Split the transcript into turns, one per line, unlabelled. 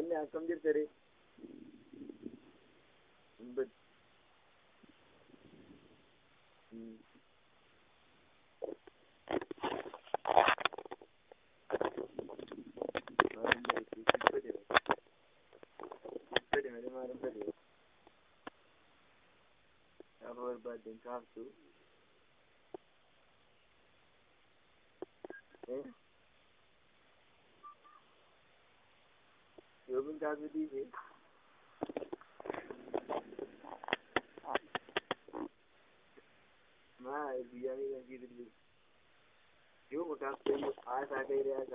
તમને આ કમજોર કરે Robin card with easy. Nah, biryani and give it. You would have to ask